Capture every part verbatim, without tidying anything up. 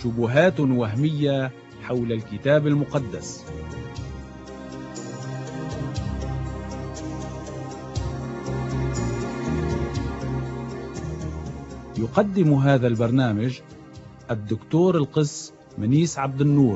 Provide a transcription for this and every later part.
شبهات وهمية حول الكتاب المقدس. يقدم هذا البرنامج الدكتور القس منيس عبد النور.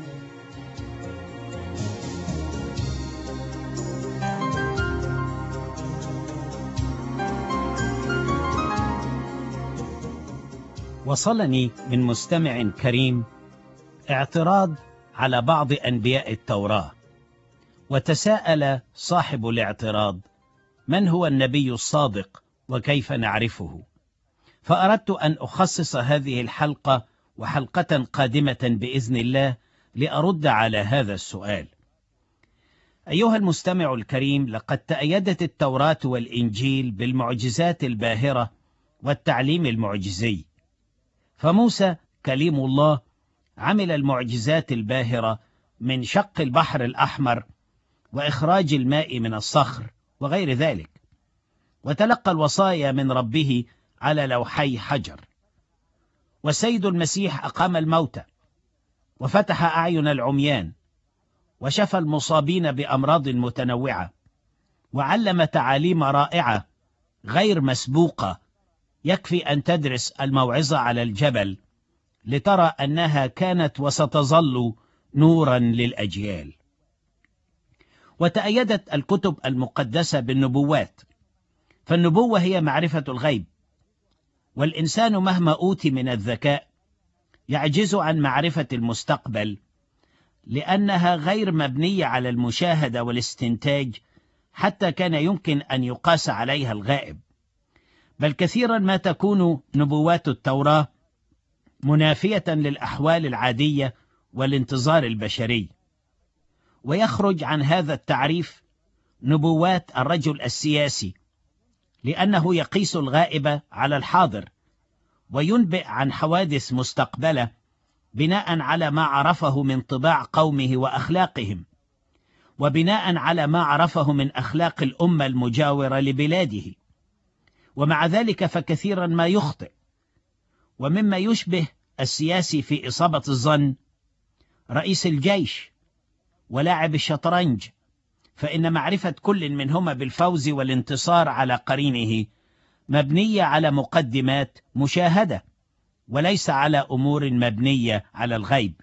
وصلني من مستمع كريم اعتراض على بعض أنبياء التوراة، وتساءل صاحب الاعتراض: من هو النبي الصادق وكيف نعرفه؟ فأردت أن أخصص هذه الحلقة وحلقة قادمة بإذن الله لأرد على هذا السؤال. أيها المستمع الكريم، لقد تأيدت التوراة والإنجيل بالمعجزات الباهرة والتعليم المعجزي. فموسى كليم الله عمل المعجزات الباهرة من شق البحر الأحمر وإخراج الماء من الصخر وغير ذلك، وتلقى الوصايا من ربه على لوحي حجر. والسيد المسيح أقام الموتى وفتح أعين العميان وشفى المصابين بأمراض متنوعة، وعلم تعاليم رائعة غير مسبوقة يكفي أن تدرس الموعظة على الجبل لترى أنها كانت وستظل نورا للأجيال. وتأيدت الكتب المقدسة بالنبوات، فالنبوة هي معرفة الغيب، والإنسان مهما أوتي من الذكاء يعجز عن معرفة المستقبل، لأنها غير مبنية على المشاهدة والاستنتاج حتى كان يمكن أن يقاس عليها الغائب. بل كثيرا ما تكون نبوات التوراة منافية للأحوال العادية والانتظار البشري. ويخرج عن هذا التعريف نبوات الرجل السياسي، لأنه يقيس الغائب على الحاضر وينبئ عن حوادث مستقبلة بناء على ما عرفه من طباع قومه وأخلاقهم، وبناء على ما عرفه من أخلاق الأمة المجاورة لبلاده. ومع ذلك فكثيرا ما يخطئ. ومما يشبه السياسي في إصابة الظن رئيس الجيش ولاعب الشطرنج، فإن معرفة كل منهما بالفوز والانتصار على قرينه مبنية على مقدمات مشاهدة وليس على أمور مبنية على الغيب.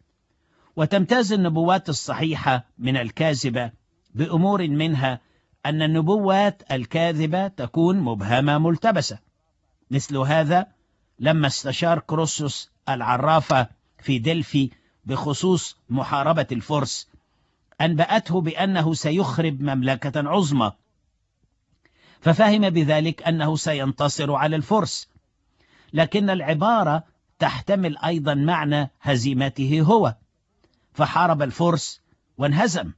وتمتاز النبوات الصحيحة من الكاذبة بأمور منها أن النبوات الكاذبة تكون مبهمة ملتبسة، مثل هذا لما استشار كروسوس العرافة في دلفي بخصوص محاربة الفرس، أنبأته بأنه سيخرب مملكة عظمى، ففهم بذلك أنه سينتصر على الفرس، لكن العبارة تحتمل أيضا معنى هزيمته هو، فحارب الفرس وانهزم.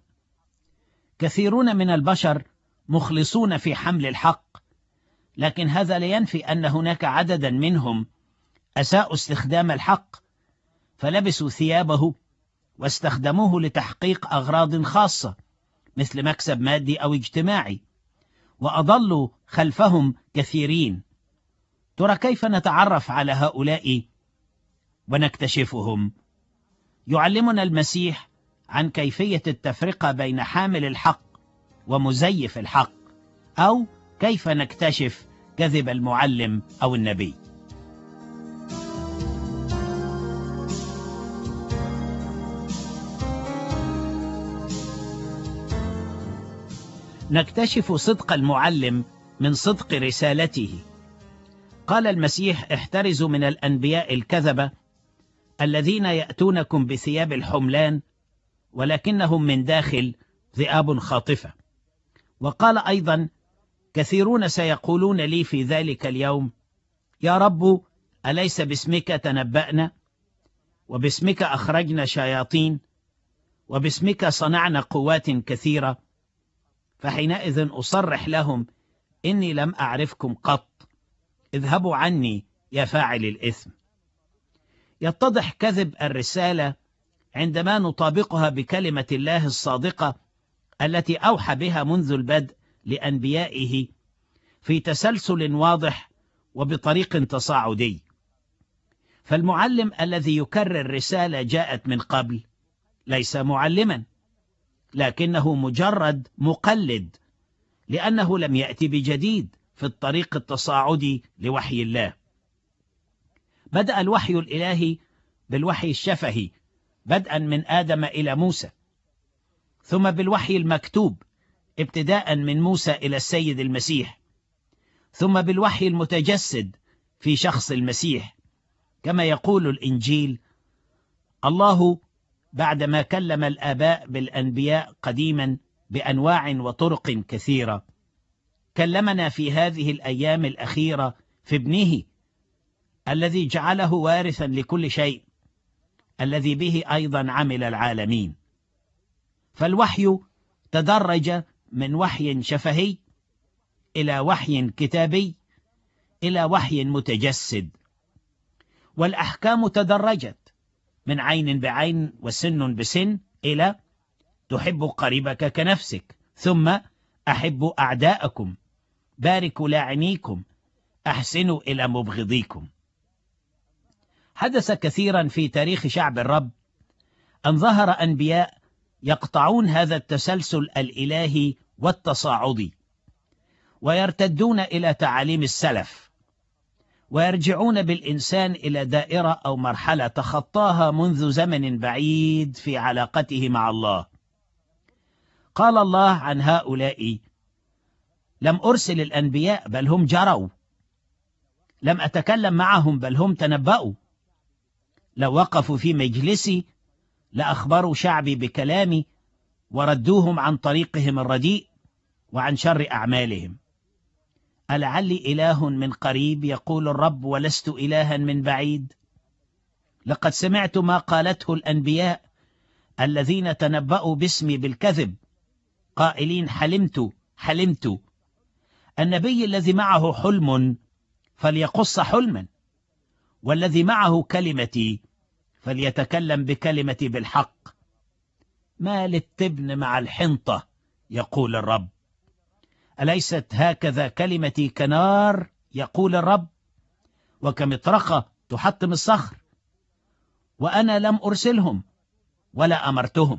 كثيرون من البشر مخلصون في حمل الحق، لكن هذا لا ينفي أن هناك عددا منهم أساءوا استخدام الحق، فلبسوا ثيابه واستخدموه لتحقيق أغراض خاصة مثل مكسب مادي أو اجتماعي، وأضلوا خلفهم كثيرين. ترى كيف نتعرف على هؤلاء ونكتشفهم؟ يعلمنا المسيح عن كيفية التفرقة بين حامل الحق ومزيف الحق، أو كيف نكتشف كذب المعلم أو النبي. نكتشف صدق المعلم من صدق رسالته. قال المسيح: احترزوا من الأنبياء الكذبة الذين يأتونكم بثياب الحملان ولكنهم من داخل ذئاب خاطفة. وقال أيضا: كثيرون سيقولون لي في ذلك اليوم: يا رب، أليس باسمك تنبأنا، وباسمك أخرجنا شياطين، وباسمك صنعنا قوات كثيرة؟ فحينئذ أصرح لهم: إني لم أعرفكم قط، اذهبوا عني يا فاعل الإثم. يتضح كذب الرسالة عندما نطابقها بكلمة الله الصادقة التي أوحى بها منذ البدء لأنبيائه في تسلسل واضح وبطريق تصاعدي. فالمعلم الذي يكرر رسالة جاءت من قبل ليس معلما، لكنه مجرد مقلد، لأنه لم يأتي بجديد في الطريق التصاعدي لوحي الله. بدأ الوحي الإلهي بالوحي الشفهي بدءا من آدم إلى موسى، ثم بالوحي المكتوب ابتداء من موسى إلى السيد المسيح، ثم بالوحي المتجسد في شخص المسيح. كما يقول الإنجيل: الله بعدما كلم الآباء بالأنبياء قديما بأنواع وطرق كثيرة، كلمنا في هذه الأيام الأخيرة في ابنه الذي جعله وارثا لكل شيء، الذي به أيضا عمل العالمين. فالوحي تدرج من وحي شفهي إلى وحي كتابي إلى وحي متجسد، والأحكام تدرجت من عين بعين وسن بسن إلى تحب قريبك كنفسك، ثم أحب أعداءكم، باركوا لاعنيكم، أحسنوا إلى مبغضيكم. حدث كثيرا في تاريخ شعب الرب أن ظهر أنبياء يقطعون هذا التسلسل الإلهي والتصاعدي، ويرتدون إلى تعاليم السلف، ويرجعون بالإنسان إلى دائرة أو مرحلة تخطاها منذ زمن بعيد في علاقته مع الله. قال الله عن هؤلاء: لم أرسل الأنبياء بل هم جروا، لم أتكلم معهم بل هم تنبأوا، لو وقفوا في مجلسي لأخبروا شعبي بكلامي وردوهم عن طريقهم الرديء وعن شر أعمالهم. ألعلي إله من قريب يقول الرب ولست إلها من بعيد؟ لقد سمعت ما قالته الأنبياء الذين تنبأوا باسمي بالكذب قائلين: حلمت حلمت. النبي الذي معه حلم فليقص حلما، والذي معه كلمتي فليتكلم بكلمتي بالحق. ما للتبن مع الحنطة يقول الرب؟ أليست هكذا كلمتي كنار يقول الرب، وكمطرقة تحطم الصخر؟ وأنا لم أرسلهم ولا أمرتهم.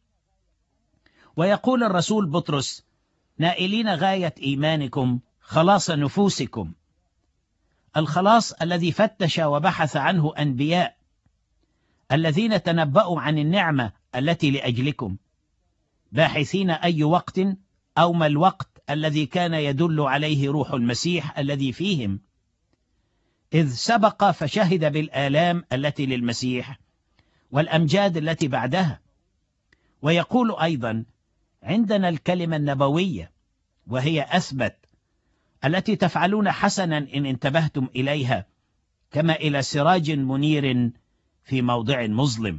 ويقول الرسول بطرس: نائلين غاية إيمانكم خلاص نفوسكم. الخلاص الذي فتش وبحث عنه أنبياء الذين تنبأوا عن النعمة التي لأجلكم، باحثين أي وقت أو ما الوقت الذي كان يدل عليه روح المسيح الذي فيهم، إذ سبق فشهد بالآلام التي للمسيح والأمجاد التي بعدها. ويقول أيضا: عندنا الكلمة النبوية وهي أثبت، التي تفعلون حسنا إن انتبهتم إليها، كما إلى سراج منير في موضع مظلم.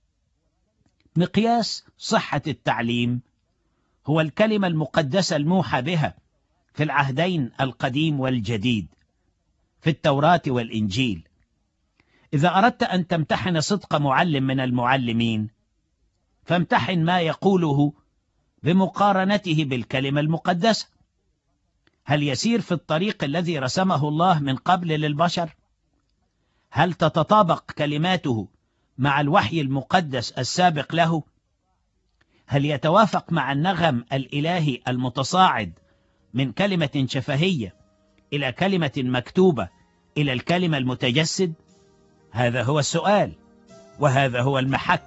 مقياس صحة التعليم هو الكلمة المقدسة الموحى بها في العهدين القديم والجديد، في التوراة والإنجيل. إذا أردت أن تمتحن صدق معلم من المعلمين، فامتحن ما يقوله بمقارنته بالكلمة المقدسة. هل يسير في الطريق الذي رسمه الله من قبل للبشر؟ هل تتطابق كلماته مع الوحي المقدس السابق له؟ هل يتوافق مع النغم الإلهي المتصاعد من كلمة شفهية إلى كلمة مكتوبة إلى الكلمة المتجسد؟ هذا هو السؤال، وهذا هو المحك.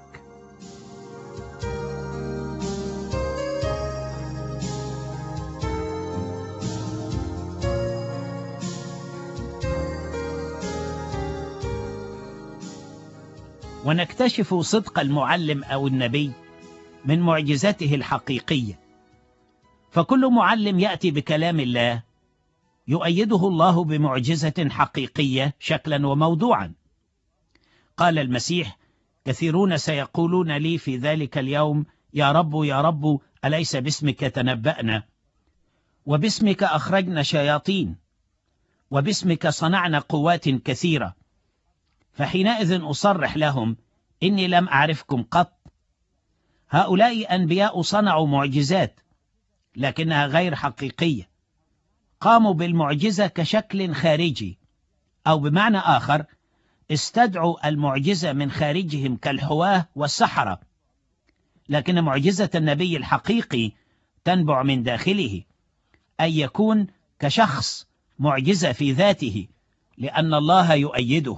ونكتشف صدق المعلم أو النبي من معجزته الحقيقية. فكل معلم يأتي بكلام الله يؤيده الله بمعجزة حقيقية شكلا وموضوعا. قال المسيح: كثيرون سيقولون لي في ذلك اليوم: يا رب يا رب، أليس باسمك تنبأنا، وباسمك أخرجنا شياطين، وباسمك صنعنا قوات كثيرة؟ فحينئذ أصرح لهم: إني لم أعرفكم قط. هؤلاء أنبياء صنعوا معجزات لكنها غير حقيقية، قاموا بالمعجزة كشكل خارجي، أو بمعنى آخر استدعوا المعجزة من خارجهم كالحواة والسحرة، لكن معجزة النبي الحقيقي تنبع من داخله، أي يكون كشخص معجزة في ذاته، لأن الله يؤيده.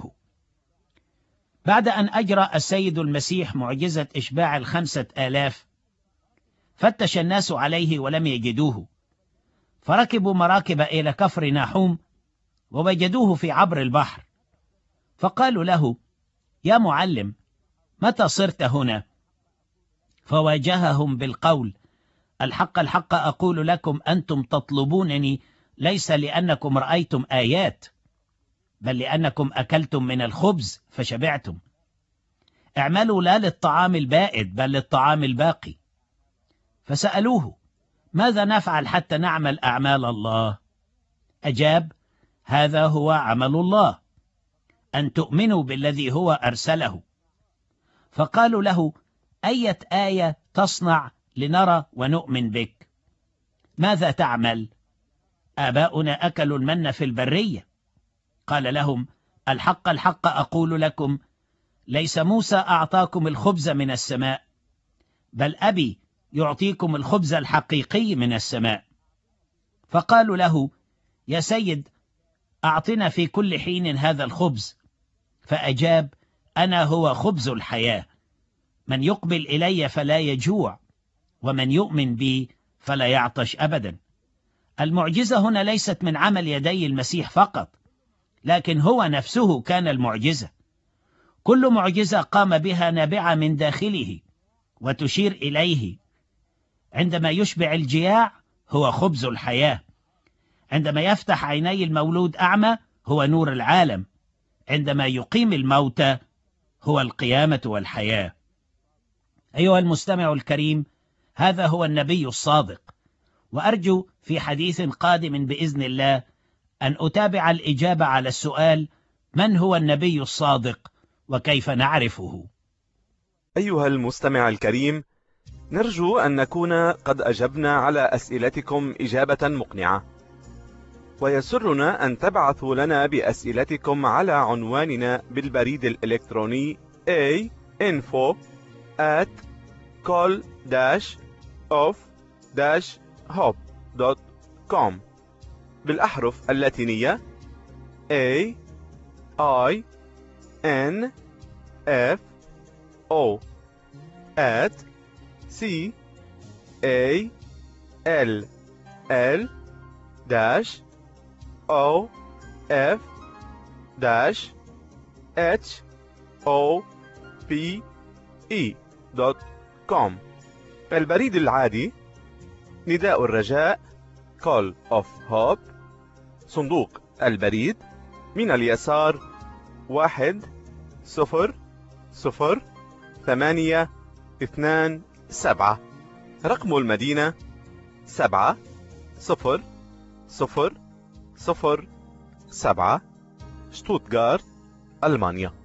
بعد أن أجرى السيد المسيح معجزة إشباع الخمسة آلاف، فتش الناس عليه ولم يجدوه، فركبوا مراكب إلى كفر ناحوم ووجدوه في عبر البحر، فقالوا له: يا معلم، متى صرت هنا؟ فواجههم بالقول: الحق الحق أقول لكم، أنتم تطلبونني ليس لأنكم رأيتم آيات، بل لأنكم أكلتم من الخبز فشبعتم. اعملوا لا للطعام البائد بل للطعام الباقي. فسألوه: ماذا نفعل حتى نعمل أعمال الله؟ أجاب: هذا هو عمل الله، أن تؤمنوا بالذي هو أرسله. فقالوا له: أية آية تصنع لنرى ونؤمن بك؟ ماذا تعمل؟ آباؤنا أكلوا المن في البرية. قال لهم: الحق الحق أقول لكم، ليس موسى أعطاكم الخبز من السماء، بل أبي يعطيكم الخبز الحقيقي من السماء. فقالوا له: يا سيد، أعطنا في كل حين هذا الخبز. فأجاب: أنا هو خبز الحياة، من يقبل إلي فلا يجوع، ومن يؤمن بي فلا يعطش أبدا. المعجزة هنا ليست من عمل يدي المسيح فقط، لكن هو نفسه كان المعجزة. كل معجزة قام بها نابعة من داخله وتشير إليه. عندما يشبع الجياع هو خبز الحياة، عندما يفتح عيني المولود أعمى هو نور العالم، عندما يقيم الموتى هو القيامة والحياة. أيها المستمع الكريم، هذا هو النبي الصادق، وأرجو في حديث قادم بإذن الله أن أتابع الإجابة على السؤال: من هو النبي الصادق وكيف نعرفه؟ أيها المستمع الكريم، نرجو أن نكون قد أجبنا على أسئلتكم إجابة مقنعة، ويسرنا أن تبعثوا لنا بأسئلتكم على عنواننا بالبريد الإلكتروني a info at col dash of dash hope dot com بالأحرف اللاتينية A I N F O at C A L L dash O F dash H O P E dot com. البريد العادي: نداء الرجاء Call of Hope، صندوق البريد من اليسار واحد صفر صفر ثمانية اثنان سبعة، رقم المدينة سبعة صفر صفر صفر سبعة، شتوتغارت، ألمانيا.